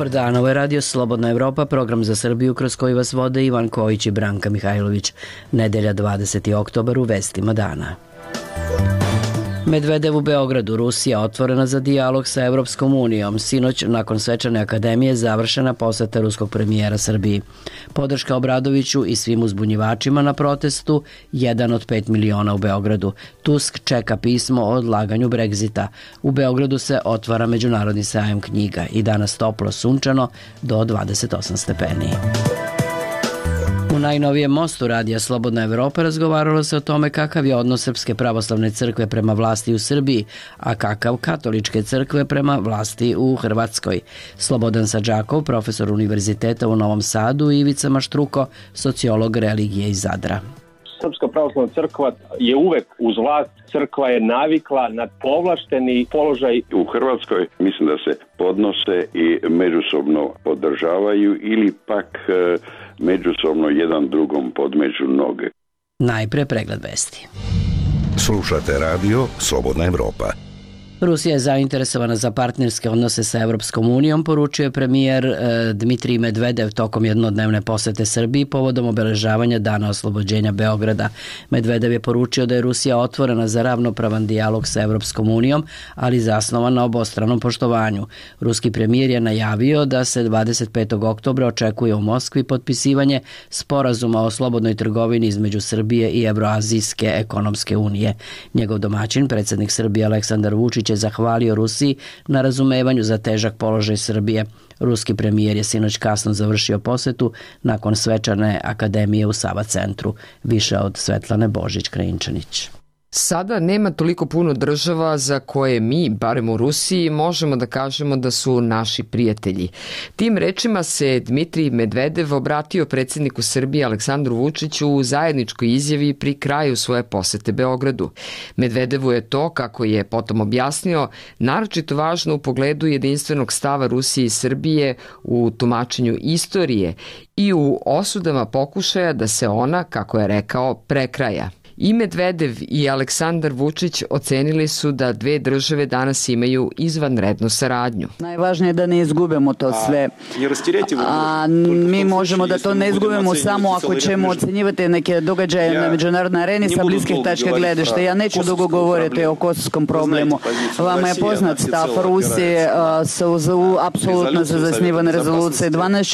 Dobar dan, ovo je radio Slobodna Evropa, program za Srbiju kroz koji vas vode Ivan Kojić i Branka Mihajlović. Nedelja 20. oktobar u vestima dana. Medvedev u Beogradu, Rusija otvorena za dijalog sa Evropskom unijom. Sinoć, nakon svečane akademije, završena poseta ruskog premijera Srbiji. Podrška Obradoviću i svim uzbunjivačima na protestu, 1 od 5 miliona u Beogradu. Tusk čeka pismo o odlaganju Brexita. U Beogradu se otvara Međunarodni sajam knjiga i danas toplo sunčano do 28 stepeni. U najnovijem mostu radija Slobodna Evropa razgovaralo se o tome kakav je odnos Srpske pravoslavne crkve prema vlasti u Srbiji, a kakav katoličke crkve prema vlasti u Hrvatskoj. Slobodan Sadžakov, profesor univerziteta u Novom Sadu, i Ivica Maštruko, sociolog religije iz Zadra. Srpska pravoslavna crkva je uvek uz vlast, crkva je navikla na povlašteni položaj. U Hrvatskoj mislim da se podnose i međusobno podržavaju ili pak međusobno jedan drugom podmeću noge. Najpre pregled vesti. Slušate radio Slobodna Evropa. Rusija je zainteresovana za partnerske odnose sa Evropskom unijom, poručio je premijer Dmitrij Medvedev tokom jednodnevne posete Srbiji povodom obeležavanja Dana oslobođenja Beograda. Medvedev je poručio da je Rusija otvorena za ravnopravan dijalog sa Evropskom unijom, ali zasnovan na obostranom poštovanju. Ruski premijer je najavio da se 25. oktobra očekuje u Moskvi potpisivanje sporazuma o slobodnoj trgovini između Srbije i Evroazijske ekonomske unije. Njegov domaćin, predsjednik Srbije Aleksandar Vučić, je zahvalio Rusiji na razumevanju za težak položaj Srbije. Ruski premijer je sinoć kasno završio posetu nakon svečane akademije u Sava centru. Više od Svetlane Božić-Krajinčanić. Sada nema toliko puno država za koje mi, barem u Rusiji, možemo da kažemo da su naši prijatelji. Tim rečima se Dmitrij Medvedev obratio predsjedniku Srbije Aleksandru Vučiću u zajedničkoj izjavi pri kraju svoje posete Beogradu. Medvedevu je to, kako je potom objasnio, naročito važno u pogledu jedinstvenog stava Rusije i Srbije u tumačenju istorije i u osudama pokušaja da se ona, kako je rekao, prekraja. I Medvedev i Aleksandar Vučić ocenili su da dve države danas imaju izvanrednu saradnju. Najvažnije je da ne izgubimo to sve. A mi možemo da to ne izgubimo samo ako ćemo ocenjivati neke događaje na međunarodnoj areni sa bliskih tačka gledišta. Ja neću dugo govoriti o kosovskom problemu. Vama je poznat stav Rusije su apsolutno za zasnivane rezolucije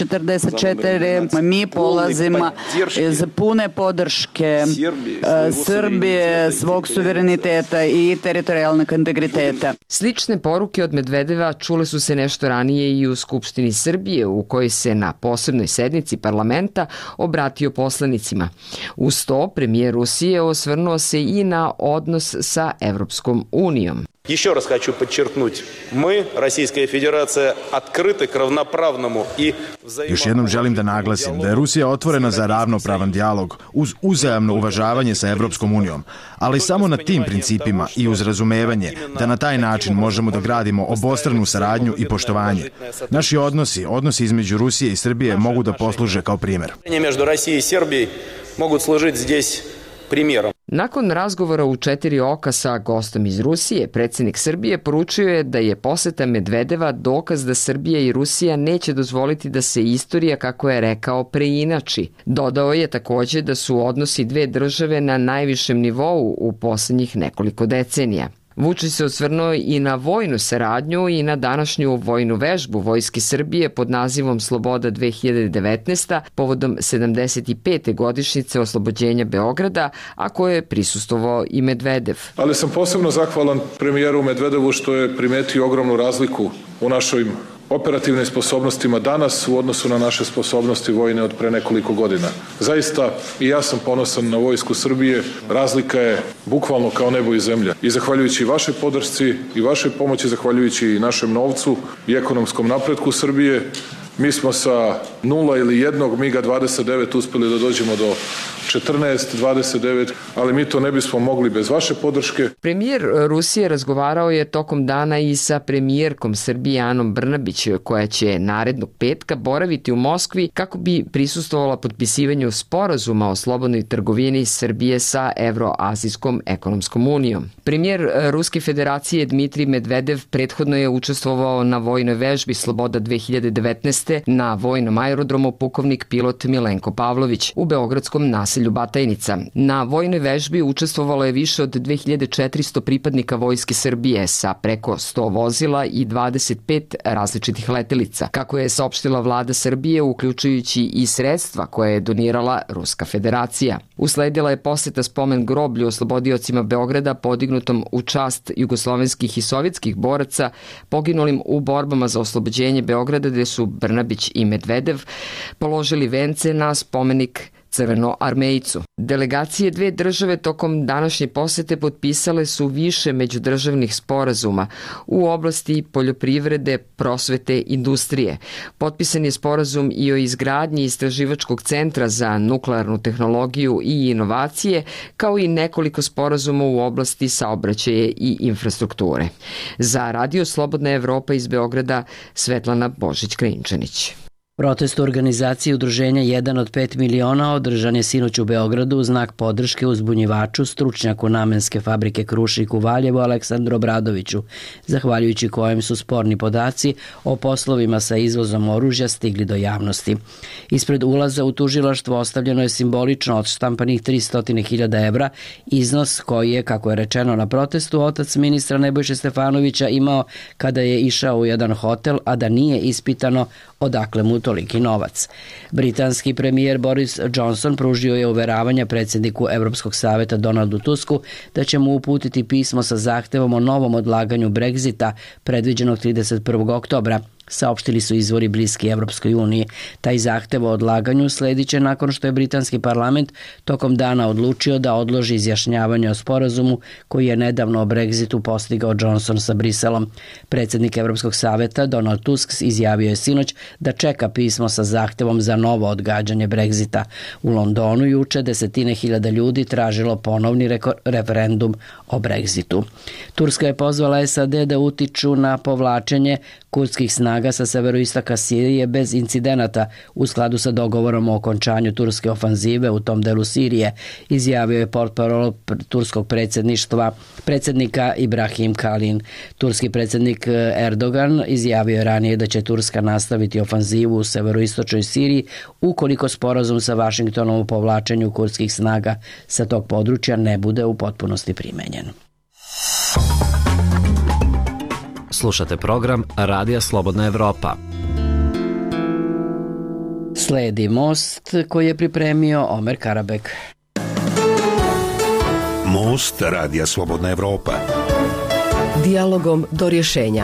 1244. Mi polazimo iz pune podrške Srbije, svog suvereniteta i teritorijalnog integriteta. Slične poruke od Medvedeva čule su se nešto ranije i u Skupštini Srbije, u kojoj se na posebnoj sednici parlamenta obratio poslanicima. Uz to, premijer Rusije osvrnuo se i na odnos sa Evropskom unijom. Еще раз хочу подчеркнуть, мы, Российская Федерация, открыты к равноправному и взаимодействию. Još jednom želim da naglasim da je Rusija otvorena za ravnopravan dijalog uz uzajamno uvažavanje sa Evropskom unijom, ali samo na tim principima i uz razumevanje da na taj način možemo da gradimo obostranu saradnju i poštovanje. Naši odnosi između Rusije i Srbije mogu da posluže kao primjer. Между Россией и Сербией могут служить здесь примером. Nakon razgovora u 4 oka sa gostom iz Rusije, predsjednik Srbije poručio je da je poseta Medvedeva dokaz da Srbija i Rusija neće dozvoliti da se istorija, kako je rekao, preinači. Dodao je također da su odnosi dve države na najvišem nivou u posljednjih nekoliko decenija. Vučić se osvrnuo i na vojnu saradnju i na današnju vojnu vežbu Vojske Srbije pod nazivom Sloboda 2019. povodom 75. godišnjice oslobođenja Beograda, a koje je prisustvovao i Medvedev. Ali sam posebno zahvalan premijeru Medvedevu što je primetio ogromnu razliku u našim operativnim sposobnostima danas u odnosu na naše sposobnosti vojne od pre nekoliko godina. Zaista i ja sam ponosan na Vojsku Srbije. Razlika je bukvalno kao nebo i zemlja. I zahvaljujući vašoj podršci i vašoj pomoći, zahvaljujući i našem novcu i ekonomskom napretku Srbije, mi smo sa 0 ili 1 MiG-a 29 uspeli da dođemo do 14-29, ali mi to ne bismo mogli bez vaše podrške. Premijer Rusije razgovarao je tokom dana i sa premijerkom Srbije Anom Brnabić, koja će narednog petka boraviti u Moskvi kako bi prisustvovala potpisivanju sporazuma o slobodnoj trgovini Srbije sa Evroazijskom ekonomskom unijom. Premijer Ruske federacije Dmitrij Medvedev prethodno je učestvovao na vojnoj vežbi Sloboda 2019. na vojnom aerodromu pukovnik pilot Milenko Pavlović u beogradskom naselju Batajnica. Na vojnoj vežbi učestvovalo je više od 2400 pripadnika Vojske Srbije sa preko 100 vozila i 25 različitih letelica, kako je saopštila vlada Srbije, uključujući i sredstva koje je donirala Ruska federacija. Usledila je poseta spomen groblju oslobodiocima Beograda podignutom u čast jugoslovenskih i sovjetskih boraca poginulim u borbama za oslobođenje Beograda, gde su Brnabić i Medvedev položili vence na spomenik Crvenoarmejcu. Delegacije dve države tokom današnje posete potpisale su više međudržavnih sporazuma u oblasti poljoprivrede, prosvete, industrije. Potpisan je sporazum i o izgradnji istraživačkog centra za nuklearnu tehnologiju i inovacije, kao i nekoliko sporazuma u oblasti saobraćaja i infrastrukture. Za Radio Slobodna Evropa iz Beograda, Svetlana Božić-Krinčanić. Protest u organizaciji udruženja 1 od 5 miliona održan je sinoć u Beogradu u znak podrške uzbunjivaču, stručnjaku namenske fabrike Krušik u Valjevu Aleksandru Obradoviću, zahvaljujući kojem su sporni podaci o poslovima sa izvozom oružja stigli do javnosti. Ispred ulaza u tužilaštvo ostavljeno je simbolično odštampanih 300.000 evra, iznos koji je, kako je rečeno na protestu, otac ministra Nebojše Stefanovića imao kada je išao u jedan hotel, a da nije ispitano odakle mu toliki novac. Britanski premijer Boris Johnson pružio je uveravanja predsjedniku Evropskog saveta Donaldu Tusku da će mu uputiti pismo sa zahtevom o novom odlaganju Brexita predviđenog 31. oktobra. Saopštili su izvori bliski Evropskoj uniji. Taj zahtev o odlaganju slediće nakon što je britanski parlament tokom dana odlučio da odloži izjašnjavanje o sporazumu koji je nedavno o Brexitu postigao Johnson sa Briselom. Predsjednik Evropskog saveta Donald Tusk izjavio je sinoć da čeka pismo sa zahtevom za novo odgađanje Brexita. U Londonu juče desetine hiljada ljudi tražilo ponovni referendum o Brexitu. Turska je pozvala SAD da utiču na povlačenje kurdskih snaga sa severoistoka Sirije bez incidenata u skladu sa dogovorom o okončanju turske ofanzive u tom delu Sirije, izjavio je portparol turskog predsjednika Ibrahim Kalin. Turski predsjednik Erdogan izjavio je ranije da će Turska nastaviti ofanzivu u severoistočnoj Siriji ukoliko sporazum sa Vašingtonom o povlačenju kurdskih snaga sa tog područja ne bude u potpunosti primenjen. Slušate program Radija Slobodna Evropa. Sledi Most koji je pripremio Omer Karabek. Most Radija Slobodna Evropa. Dijalogom do rješenja.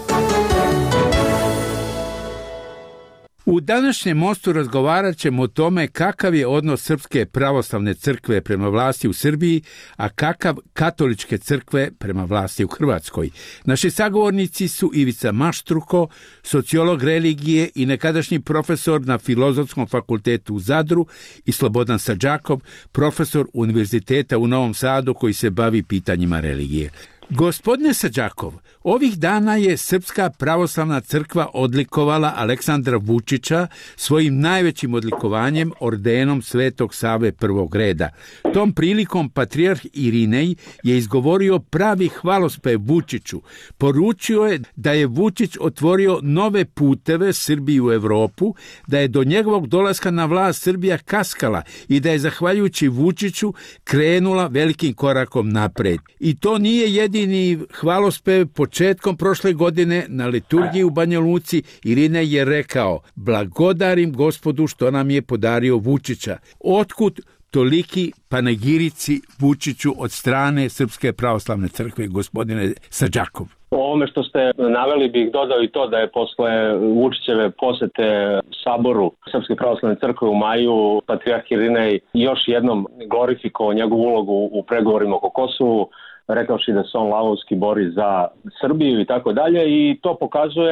U današnjem Mostu razgovarat ćemo o tome kakav je odnos Srpske pravoslavne crkve prema vlasti u Srbiji, a kakav katoličke crkve prema vlasti u Hrvatskoj. Naši sagovornici su Ivica Maštruko, sociolog religije i nekadašnji profesor na Filozofskom fakultetu u Zadru, i Slobodan Sadžakov, profesor Univerziteta u Novom Sadu koji se bavi pitanjima religije. Gospodine Sadžakov, ovih dana je Srpska pravoslavna crkva odlikovala Aleksandra Vučića svojim najvećim odlikovanjem, ordenom Svetog Save prvog reda. Tom prilikom patrijarh Irinej je izgovorio pravi hvalospev Vučiću. Poručio je da je Vučić otvorio nove puteve Srbiji u Evropu, da je do njegovog dolaska na vlast Srbija kaskala i da je zahvaljujući Vučiću krenula velikim korakom napred. I to nije jedini hvalospev. Početkom prošle godine na liturgiji u Banja Luci Irinej je rekao: blagodarim Gospodu što nam je podario Vučića. Otkud toliki panegirici Vučiću od strane Srpske pravoslavne crkve, gospodine Sadžakov? O ovome što ste naveli bih dodao i to da je posle Vučićeve posete Saboru Srpske pravoslavne crkve u maju patrijarh Irinej još jednom glorifikovao njegovu ulogu u pregovorima oko Kosovu, rekavši da se on lavovski bori za Srbiju i tako dalje, i to pokazuje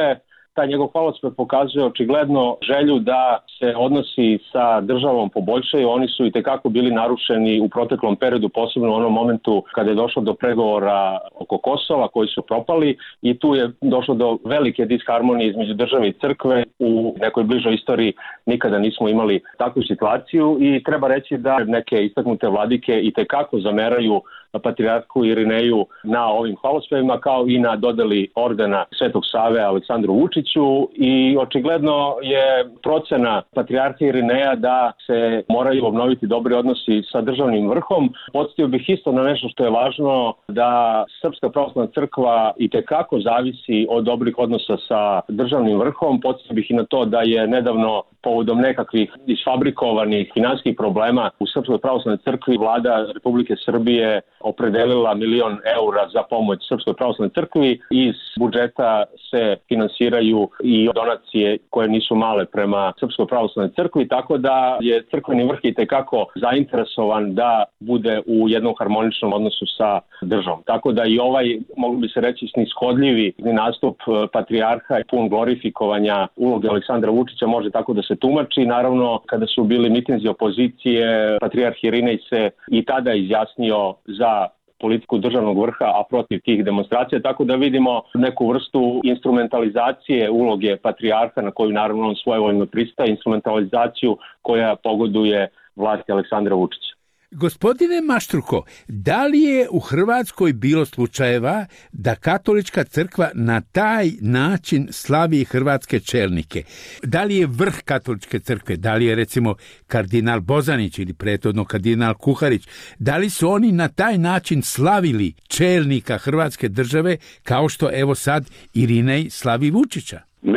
taj njegov hvalospev pokazuje očigledno želju da se odnosi sa državom poboljšaju. Oni su i tekako bili narušeni u proteklom periodu, posebno u onom momentu kada je došlo do pregovora oko Kosova koji su propali i tu je došlo do velike disharmonije između države i crkve. U nekoj bližoj istoriji nikada nismo imali takvu situaciju i treba reći da neke istaknute vladike i tekako zameraju patrijarhu Irineju na ovim hvalospevima kao i na dodeli ordena Svetog Save Aleksandru Vučiću i očigledno je procena patrijarha Irineja da se moraju obnoviti dobri odnosi sa državnim vrhom. Podsjetio bih isto na nešto što je važno, da Srpska pravoslavna crkva i tekako zavisi od dobrih odnosa sa državnim vrhom. Podsjetio bih i na to da je nedavno povodom nekakvih isfabrikovanih finansijskih problema u Srpskoj pravoslavnoj crkvi vlada Republike Srbije opredelila 1 milion eura za pomoć Srpskoj pravoslavnoj crkvi. Iz budžeta se finansiraju i donacije koje nisu male prema Srpskoj pravoslavnoj crkvi, tako da je crkveni vrh i tekako zainteresovan da bude u jednom harmoničnom odnosu sa državom. Tako da i ovaj, moglo bi se reći, snishodljivi nastup patrijarha i pun glorifikovanja uloge Aleksandra Vučića može tako da se tumači. Naravno, kada su bili mitinzi opozicije, patrijarh Irinej se i tada izjasnio za politiku državnog vrha, a protiv tih demonstracija, tako da vidimo neku vrstu instrumentalizacije uloge patrijarha na koju naravno on svojevoljno pristaje, instrumentalizaciju koja pogoduje vlasti Aleksandra Vučića. Gospodine Maštruko, da li je u Hrvatskoj bilo slučajeva da katolička crkva na taj način slavi hrvatske čelnike? Da li je vrh katoličke crkve, da li je recimo kardinal Bozanić ili prethodno kardinal Kuharić, da li su oni na taj način slavili čelnika Hrvatske države kao što evo sad Irinej slavi Vučića?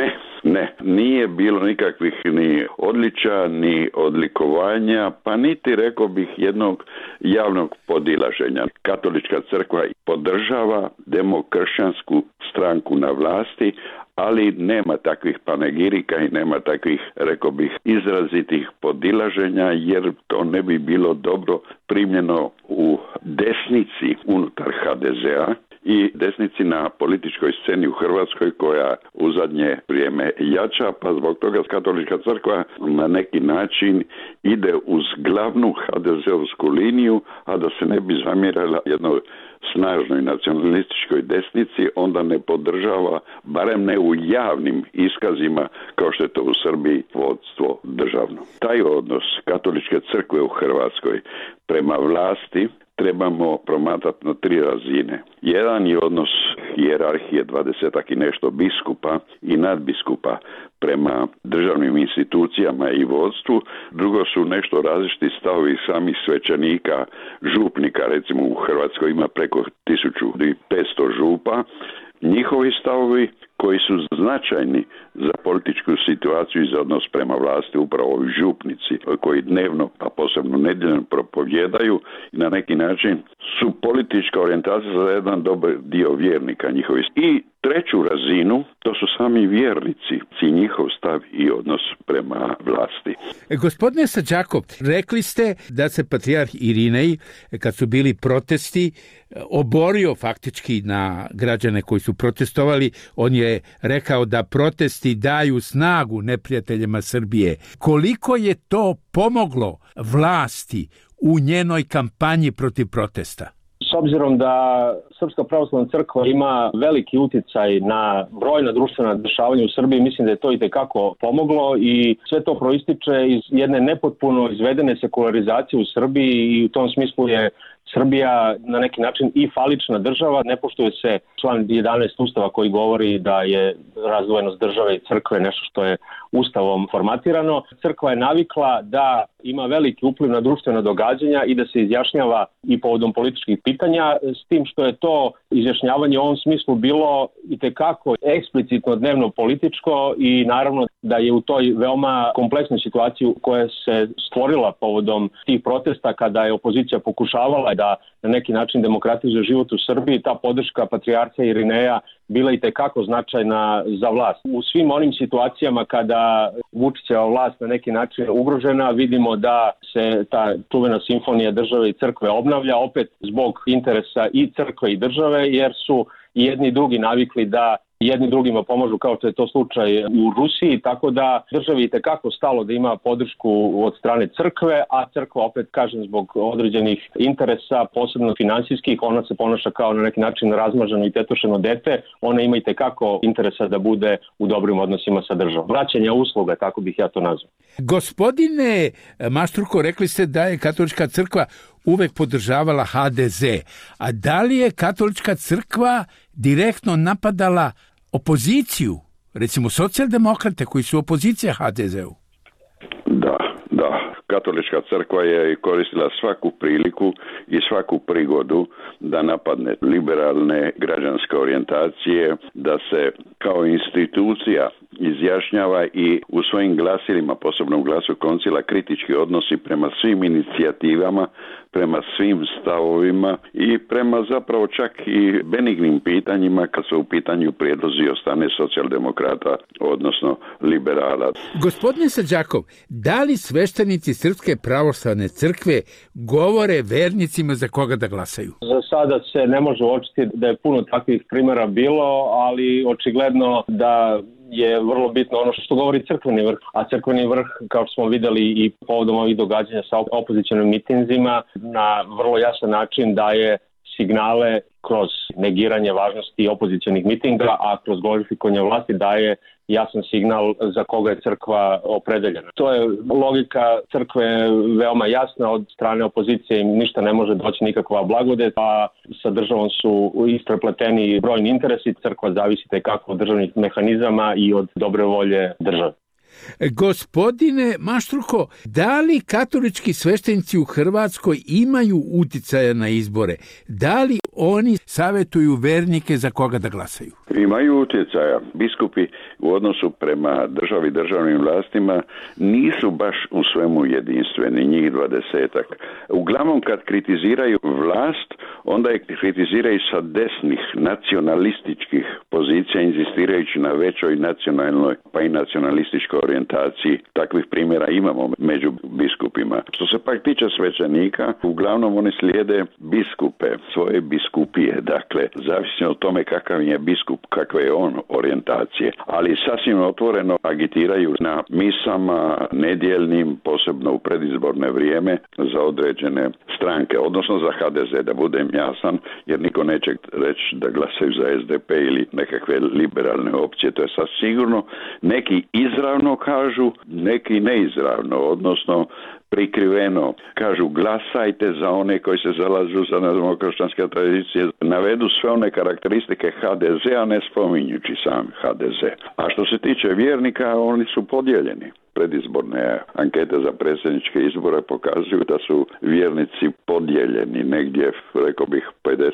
Ne, nije bilo nikakvih ni odličja, ni odlikovanja, pa niti, rekao bih, jednog javnog podilaženja. Katolička crkva podržava demokršćansku stranku na vlasti, ali nema takvih panegirika i nema takvih, rekao bih, izrazitih podilaženja, jer to ne bi bilo dobro primljeno u desnici unutar HDZ-a i desnici na političkoj sceni u Hrvatskoj koja u zadnje vrijeme jača, pa zbog toga katolička crkva na neki način ide uz glavnu HDZ-ovsku liniju, a da se ne bi zamjerala jednoj snažnoj nacionalističkoj desnici, onda ne podržava, barem ne u javnim iskazima, kao što je to u Srbiji vodstvo državno. Taj odnos katoličke crkve u Hrvatskoj prema vlasti trebamo promatrati na 3 razine. Jedan je odnos hijerarhije 20 i nešto biskupa i nadbiskupa prema državnim institucijama i vodstvu. Drugo su nešto različiti stavovi samih svećenika, župnika, recimo u Hrvatskoj ima preko 1500 župa. Njihovi stavovi koji su značajni za političku situaciju i za odnos prema vlasti, upravo ovi župnici koji dnevno, a posebno nedjeljno propovjedaju i na neki način su politička orijentacija za jedan dobar dio vjernika njihovi. I treću razinu, to su sami vjernici i njihov stav i odnos prema vlasti. Gospodine Sađakov, rekli ste da se patrijarh Irinej, kad su bili protesti, oborio faktički na građane koji su protestovali. On je rekao da protesti daju snagu neprijateljima Srbije. Koliko je to pomoglo vlasti u njenoj kampanji protiv protesta? S obzirom da Srpska pravoslavna crkva ima veliki utjecaj na brojna društvena dešavanja u Srbiji, mislim da je to itekako pomoglo i sve to proističe iz jedne nepotpuno izvedene sekularizacije u Srbiji i u tom smislu je Srbija na neki način i falična država. Ne poštuje se član 11 Ustava koji govori da je razdvojenost države i crkve nešto što je Ustavom formatirano. Crkva je navikla da ima veliki upliv na društvena događanja i da se izjašnjava i povodom političkih pitanja, s tim što je to izjašnjavanje u ovom smislu bilo itekako eksplicitno dnevno političko i naravno da je u toj veoma kompleksnoj situaciji koja se stvorila povodom tih protesta kada je opozicija pokušavala da na neki način demokratizuje život u Srbiji, ta podrška patrijarha Irineja bila itekako značajna za vlast. U svim onim situacijama kada Vučićeva vlast na neki način ugrožena, vidimo da se ta čuvena simfonija države i crkve obnavlja, opet zbog interesa i crkve i države, jer su i jedni i drugi navikli da jedni drugima pomažu kao što je to slučaj u Rusiji, tako da državi je tekako stalo da ima podršku od strane crkve, a crkva opet, kažem, zbog određenih interesa, posebno finansijskih, ona se ponaša kao na neki način razmaženo i tetošeno dete, ona ima i tekako interesa da bude u dobrim odnosima sa državom. Vraćanje usluga, tako bih ja to nazvao. Gospodine Maštruko, rekli ste da je katolička crkva uvek podržavala HDZ, a da li je katolička crkva direktno napadala opoziciju, recimo socijaldemokrate koji su opozicija HDZ-u? Da. Katolička crkva je koristila svaku priliku i svaku prigodu da napadne liberalne građanske orijentacije, da se kao institucija izjašnjava i u svojim glasilima, posebno u glasu koncila, kritički odnosi prema svim inicijativama, prema svim stavovima i prema zapravo čak i benignim pitanjima kad su u pitanju prijedlozi od strane socijaldemokrata, odnosno liberala. Gospodine Sađakov, da li sveštenici Srpske pravoslavne crkve govore vernicima za koga da glasaju? Za sada se ne može uočiti da je puno takvih primjera bilo, ali očigledno da je vrlo bitno ono što govori crkveni vrh, a crkveni vrh, kao što smo videli i povodom ovih događanja sa opozicionim mitinzima, na vrlo jasan način daje signale kroz negiranje važnosti opozicionih mitinga, a kroz glorifikovanje vlasti daje jasan signal za koga je crkva opredeljena. To je logika crkve veoma jasna, od strane opozicije im ništa ne može doći, nikakva blagodet, a sa državom su isprepleteni brojni interesi, crkva zavisi tekako od državnih mehanizama i od dobre volje države. Gospodine Maštruko, da li katolički sveštenici u Hrvatskoj imaju uticaja na izbore? Da li oni savjetuju vernike za koga da glasaju? Imaju utjecaja. Biskupi u odnosu prema državi, državnim vlastima nisu baš u svemu jedinstveni, njih 20-ak. Uglavnom kad kritiziraju vlast, onda je kritiziraju sa desnih nacionalističkih pozicija, inzistirajući na većoj nacionalnoj pa i nacionalističkoj orijentaciji. Takvih primjera imamo među biskupima. Što se pak tiče svećenika, uglavnom oni slijede biskupe, svoje biskupije, dakle, zavisno od tome kakav je biskup, kakve je on orijentacije, ali sasvim otvoreno agitiraju na misama nedjeljnim, posebno u predizborne vrijeme, za određene stranke, odnosno za HDZ, da budem jasan, jer niko neće reći da glasaju za SDP ili nekakve liberalne opcije, to je sasvim sigurno. Neki izravno kažu, neki neizravno, odnosno prikriveno kažu glasajte za one koji se zalažu za demokršćanske tradicije, navedu sve one karakteristike HDZ-a ne spominjući sam HDZ. A što se tiče vjernika, oni su podijeljeni. Predizborne ankete za predsjedničke izbore pokazuju da su vjernici podijeljeni negdje, rekao bih,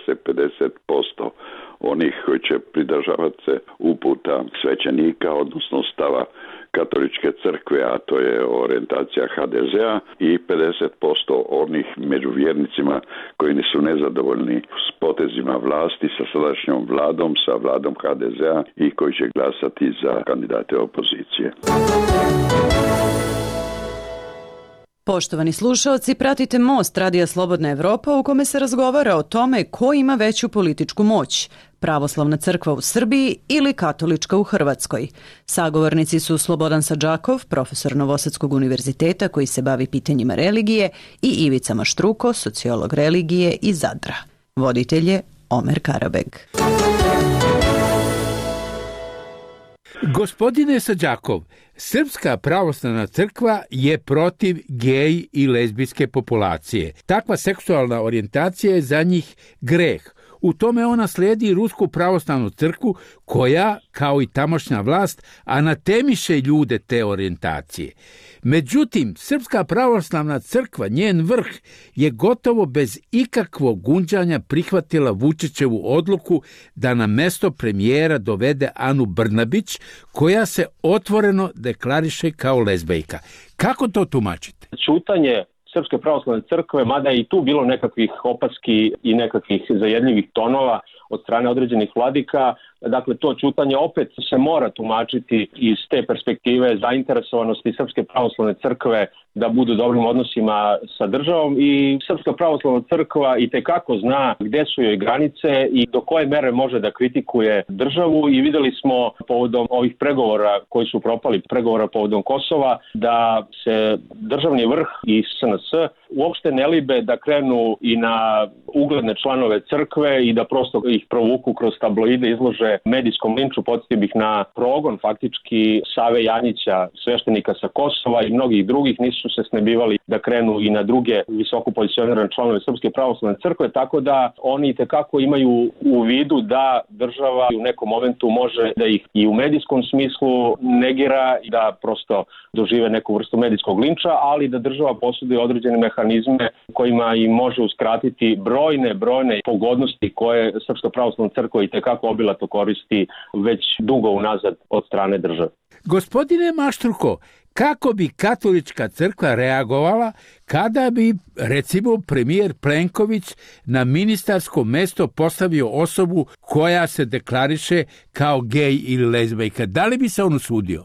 50% onih koji će pridržavati se uputa svećenika, odnosno stava katoličke crkve, a to je orijentacija HDZ-a, i 50% onih među vjernicima koji nisu nezadovoljni s potezima vlasti, sa sadašnjom vladom, sa vladom HDZ-a i koji će glasati za kandidate opozicije. Poštovani slušaoci, pratite Most Radija Slobodna Evropa u kome se razgovara o tome ko ima veću političku moć, pravoslavna crkva u Srbiji ili katolička u Hrvatskoj. Sagovornici su Slobodan Sađakov, profesor Novosadskog univerziteta koji se bavi pitanjima religije, i Ivica Maštruko, sociolog religije iz Zadra. Voditelj je Omer Karabeg. Gospodine Sađakov, Srpska pravoslavna crkva je protiv gej i lezbijske populacije. Takva seksualna orijentacija je za njih greh. U tome ona slijedi Rusku pravoslavnu crkvu koja, kao i tamošnja vlast, anatemiše ljude te orijentacije. Međutim, Srpska pravoslavna crkva, njen vrh, je gotovo bez ikakvog gunđanja prihvatila Vučićevu odluku da na mesto premijera dovede Anu Brnabić, koja se otvoreno deklariše kao lezbejka. Kako to tumačite? Ćutanje Srpske pravoslavne crkve, mada je i tu bilo nekakvih opaski i nekakvih zajedljivih tonova od strane određenih vladika, dakle to ćutanje opet se mora tumačiti iz te perspektive zainteresovanosti Srpske pravoslavne crkve da budu u dobrim odnosima sa državom i Srpska pravoslavna crkva itekako zna gde su joj granice i do koje mere može da kritikuje državu i videli smo povodom ovih pregovora koji su propali, pregovora povodom Kosova, da se državni vrh i SNS uopšte ne libe da krenu i na ugledne članove crkve i da prosto ih provuku kroz tabloide, izlože medijskom linču. Podsjetio bih na progon faktički Save Janjića, sveštenika sa Kosova i mnogih drugih, nisu se snebivali da krenu i na druge visoko pozicionirane članove Srpske pravoslavne crkve, tako da oni itekako imaju u vidu da država u nekom momentu može da ih i u medijskom smislu negira i da prosto dožive neku vrstu medijskog linča, ali da država posjeduje određene mehanizme kojima im može uskratiti brojne pogodnosti koje Srpska pravoslavna crkva itekako obilato koristi već dugo unazad od strane države. Gospodine Maštruko, kako bi katolička crkva reagovala kada bi, recimo, premijer Plenković na ministarsko mesto postavio osobu koja se deklariše kao gej ili lezbejka? Da li bi se on usudio?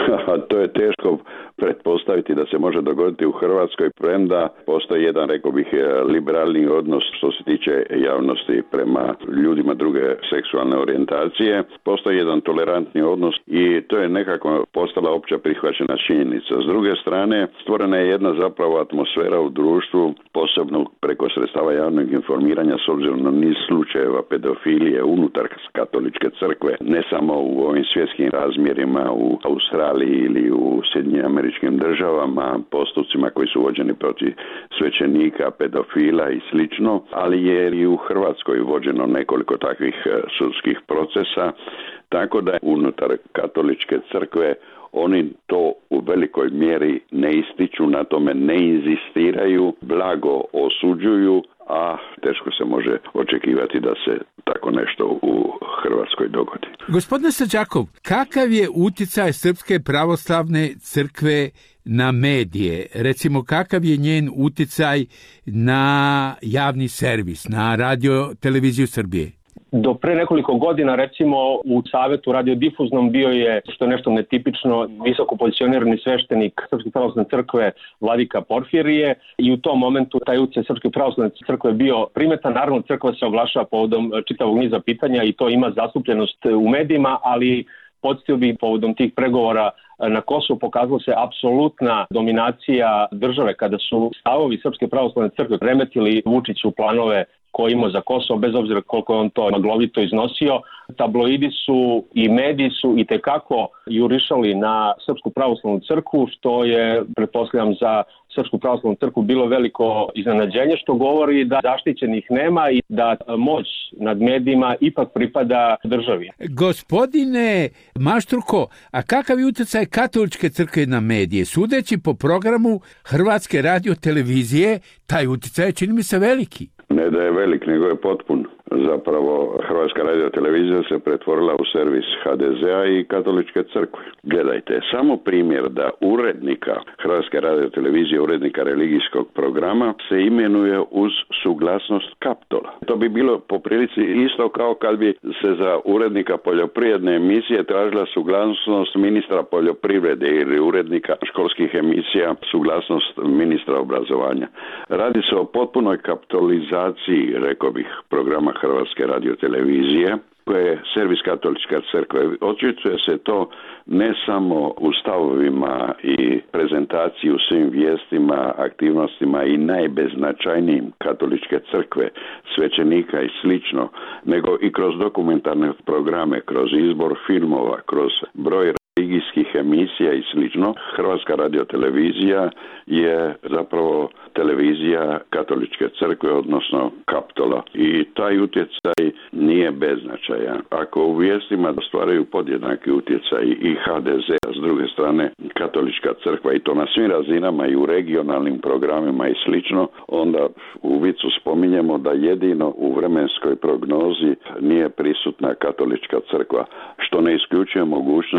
To je teško pretpostaviti da se može dogoditi u Hrvatskoj, premda postoji jedan, rekao bih, liberalni odnos što se tiče javnosti prema ljudima druge seksualne orijentacije. Postoji jedan tolerantni odnos i to je nekako postala opća prihvaćena činjenica. S druge strane, stvorena je jedna zapravo atmosfera u društvu, posebno preko sredstava javnog informiranja, s obzirom na niz slučajeva pedofilije unutar katoličke crkve, ne samo u ovim svjetskim razmjerima u Australiji ili u Sjedinjenim državama, postupcima koji su vođeni protiv svećenika, pedofila i slično, ali je i u Hrvatskoj vođeno nekoliko takvih sudskih procesa, tako da unutar katoličke crkve oni to u velikoj mjeri ne ističu, na tome ne inzistiraju, blago osuđuju, a teško se može očekivati da se tako nešto u Hrvatskoj dogodi. Gospodine Srđakov, kakav je utjecaj Srpske pravoslavne crkve na medije? Recimo, kakav je njen utjecaj na javni servis, na radio televiziju Srbije? Do pre nekoliko godina, recimo, u Savetu radiodifuznom bio je, što je nešto netipično, visoko pozicionirani sveštenik Srpske pravoslavne crkve Vladika Porfirije i u tom momentu taj utjecaj Srpske pravoslavne crkve bio primetan. Naravno, crkva se oglašava povodom čitavog niza pitanja i to ima zastupljenost u medijima, ali podsjetio bih povodom tih pregovora na Kosovu pokazala se apsolutna dominacija države kada su stavovi Srpske pravoslavne crkve remetili Vučiću planove koje imao za Kosovo, bez obzira koliko je on to maglovito iznosio. Tabloidi su i mediji su itekako jurišali na Srpsku pravoslavnu crkvu, što je, pretpostavljam, za Srpsku pravoslavnu crkvu bilo veliko iznenađenje, što govori da zaštićenih nema i da moć nad medijima ipak pripada državi. Gospodine Maštruko, a kakav je utjecaj katoličke crkve na medije? Sudeći po programu Hrvatske radio televizije, taj utjecaj je, čini mi se, veliki. Ne da je velik, nego je potpun. Zapravo Hrvatska radiotelevizija se pretvorila u servis HDZ-a i katoličke crkve. Gledajte, samo primjer da urednika Hrvatske radiotelevizije, urednika religijskog programa, se imenuje uz suglasnost Kaptola. To bi bilo po prilici isto kao kad bi se za urednika poljoprivredne emisije tražila suglasnost ministra poljoprivrede ili urednika školskih emisija suglasnost ministra obrazovanja. Radi se o potpunoj kapitalizaciji, rekao bih, programa Hrvatske radiotelevizije, koje je servis katolička crkve. Očituje se to ne samo u stavovima i prezentaciji u svim vijestima, aktivnostima i najbeznačajnijim katoličke crkve, svećenika i slično, nego i kroz dokumentarne programe, kroz izbor filmova, kroz broj religijskih emisija i slično. Hrvatska radiotelevizija je zapravo televizija katoličke crkve, odnosno Kaptola. I taj utjecaj nije beznačajan. Ako u vijestima ostvaraju podjednaki utjecaj i HDZ, a s druge strane katolička crkva, i to na svim razinama i u regionalnim programima i slično, onda u vicu spominjemo da jedino u vremenskoj prognozi nije prisutna katolička crkva, što ne isključuje mogućnost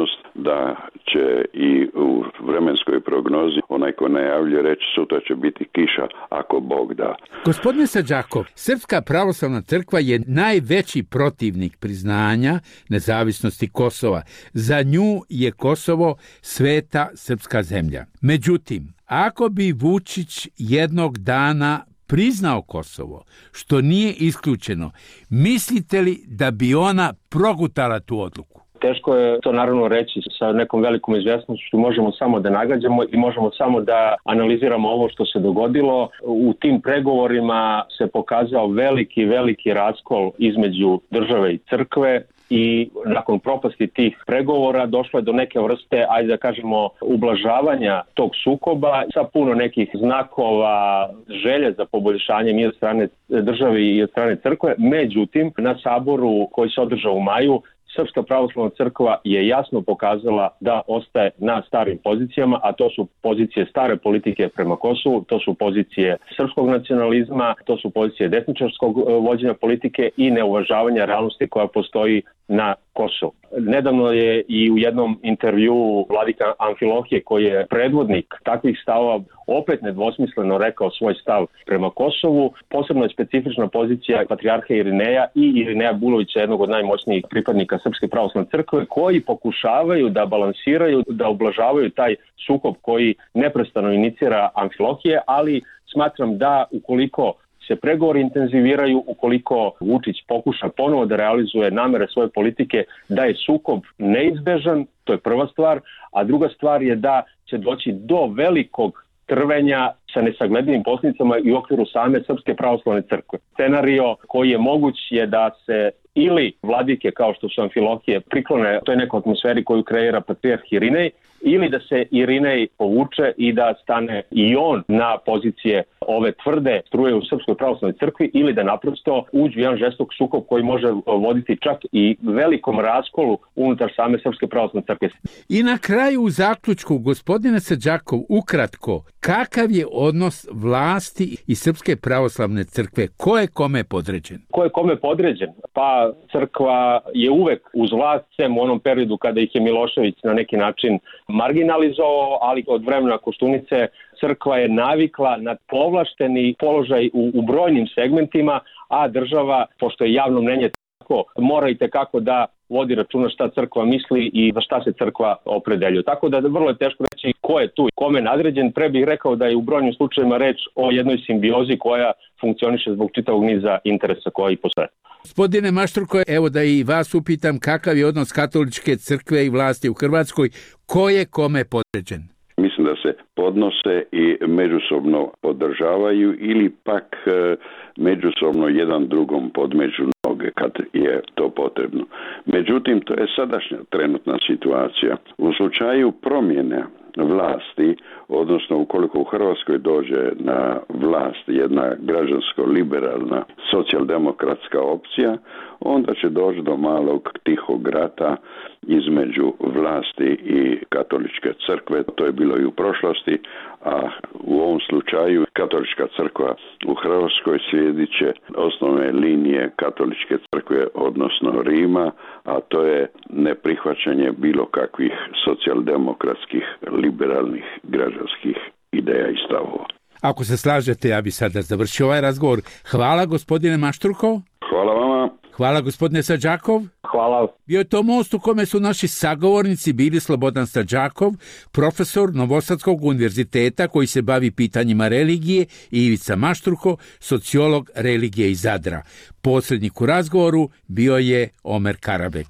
da će i u vremenskoj prognozi onaj ko najavljuje reći sutra će biti kiša ako Bog da. Gospodine Sadžakov, Srpska pravoslavna crkva je najveći protivnik priznanja nezavisnosti Kosova. Za nju je Kosovo sveta srpska zemlja. Međutim, ako bi Vučić jednog dana priznao Kosovo, što nije isključeno, mislite li da bi ona progutala tu odluku? Teško je to naravno reći sa nekom velikom izvjesnošću, možemo samo da nagađamo i možemo samo da analiziramo ovo što se dogodilo. U tim pregovorima se pokazao veliki raskol između države i crkve i nakon propasti tih pregovora došlo je do neke vrste, ajde da kažemo, ublažavanja tog sukoba sa puno nekih znakova, želje za poboljšanjem i od strane države i od strane crkve. Međutim, na saboru koji se održao u maju, Srpska pravoslavna crkva je jasno pokazala da ostaje na starim pozicijama, a to su pozicije stare politike prema Kosovu, to su pozicije srpskog nacionalizma, to su pozicije desničarskog vođenja politike i neuvažavanja realnosti koja postoji na Kosovu. Nedavno je i u jednom intervjuu vladika Amfilohije, koji je predvodnik takvih stavova, opet nedvosmisleno rekao svoj stav prema Kosovu. Posebno je specifična pozicija patrijarha Irineja i Irineja Bulovića, jednog od najmoćnijih pripadnika Srpske pravoslavne crkve, koji pokušavaju da balansiraju, da ublažavaju taj sukob koji neprestano inicira Amfilohije, ali smatram da ukoliko se pregovori intenziviraju, ukoliko Vučić pokuša ponovo da realizuje namere svoje politike, da je sukob neizbežan, to je prva stvar, a druga stvar je da će doći do velikog trvenja sa nesagledivim posljedicama i u okviru same Srpske pravoslavne crkve. Scenario koji je moguć je da se ili vladike kao što su Amfilohije priklone toj nekoj atmosferi koju kreira patrijarh Irinej, ili da se Irinej povuče i da stane i on na pozicije ove tvrde struje u Srpskoj pravoslavnoj crkvi, ili da naprosto uđu jedan žestok sukob koji može voditi čak i velikom raskolu unutar same Srpske pravoslavne crkve. I na kraju u zaključku, gospodine Sadžakov, ukratko, kakav je odnos vlasti i Srpske pravoslavne crkve? Ko je kome podređen? Ko je kome podređen? Pa crkva je uvek uz vlast, sem u onom periodu kada ih je Milošević na neki način marginalizovao, ali od vremena Koštunice crkva je navikla na povlašteni položaj u brojnim segmentima, a država, pošto je javno mnenje tako, mora i tekako da vodi računa šta crkva misli i za šta se crkva opredeljuje. Tako da vrlo je teško reći ko je tu, kome je nadređen. Pre bih rekao da je u brojnim slučajevima reč o jednoj simbiozi koja funkcioniše zbog čitavog niza interesa koji postoje. Gospodine Mašturko, evo da i vas upitam kakav je odnos katoličke crkve i vlasti u Hrvatskoj, ko je kome podređen? Mislim da se podnose i međusobno podržavaju ili pak međusobno jedan drugom podmeću noge kad je to potrebno. Međutim, to je sadašnja trenutna situacija. U slučaju promjene vlasti, odnosno ukoliko u Hrvatskoj dođe na vlast jedna građansko-liberalna socijaldemokratska opcija, onda će doći do malog tihog rata između vlasti i katoličke crkve. To je bilo i u prošlosti, a u ovom slučaju katolička crkva u Hrvatskoj slijedit će osnovne linije katoličke crkve, odnosno Rima, a to je neprihvaćanje bilo kakvih socijaldemokratskih, liberalnih, građanskih ideja i stavova. Ako se slažete, ja bi sada završio ovaj razgovor. Hvala gospodine Mašturko. Hvala vama. Hvala gospodine Sadžakov. Hvala. Bio je to most u kome su naši sagovornici bili Slobodan Sadžakov, profesor Novosadskog univerziteta koji se bavi pitanjima religije, i Ivica Mašturko, sociolog religije iz Zadra. Posrednik u razgovoru bio je Omer Karabek.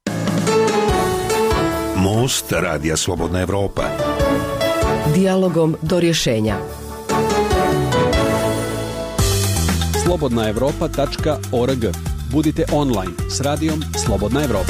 Most Radija Slobodna Evropa. Dijalogom do rješenja. slobodnaevropa.org. Budite online s radijom Slobodna Evropa.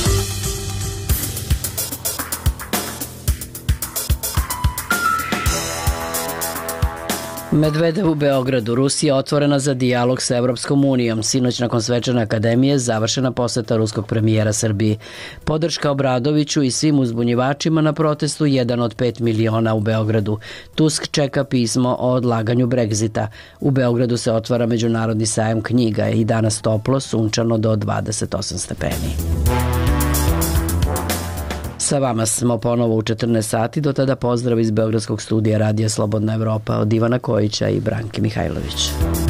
Medvedev u Beogradu. Rusija otvorena za dijalog sa Evropskom unijom. Sinoć nakon svečane akademije završena poseta ruskog premijera Srbiji. Podrška Obradoviću i svim uzbunjivačima na protestu 1 od 5 miliona u Beogradu. Tusk čeka pismo o odlaganju Brexita. U Beogradu se otvara međunarodni sajam knjiga i danas toplo, sunčano do 28 stepeni. Sa vama smo ponovo u 14 sati, do tada pozdrav iz Beogradskog studija Radija Slobodna Evropa od Ivana Kojića i Branke Mihajlović.